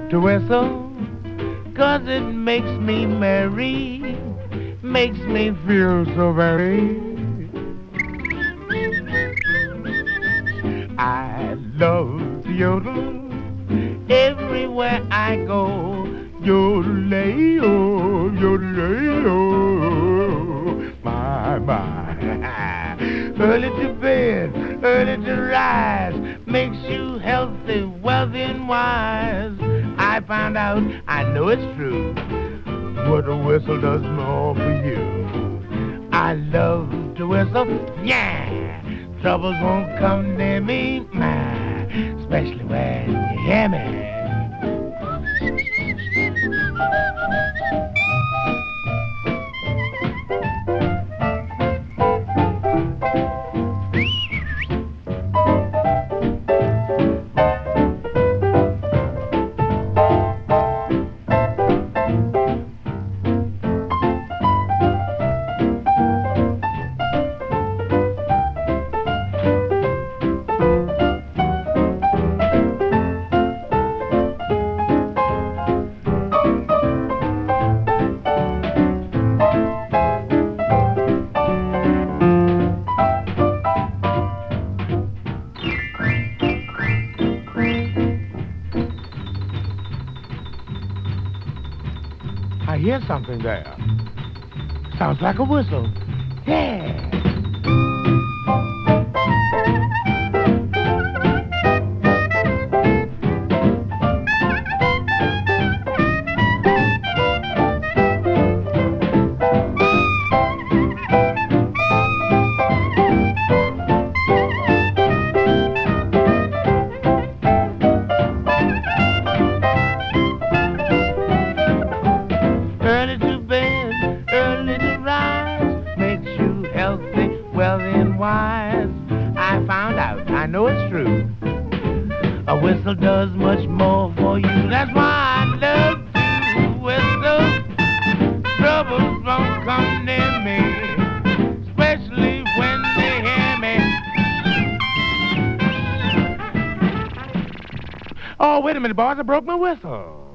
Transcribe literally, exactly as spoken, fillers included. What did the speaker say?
to whistle, 'cause it makes me merry, makes me feel so very. I love to yodel everywhere I go. Yodel-ay-oh, yodel-ay-oh, my, my. Early to bed, early to rise, makes you healthy, wealthy, and wise. I found out, I know it's true, what a whistle does more for you. I love to whistle, yeah. Troubles won't come near me, my, especially when you hear me. I hear something there. Sounds like a whistle. Yeah. Early to bed, early to rise, makes you healthy, wealthy, and wise. I found out, I know it's true, a whistle does much more for you. That's why I love to whistle. Troubles won't come near me, especially when they hear me. Oh, wait a minute, boys, I broke my whistle.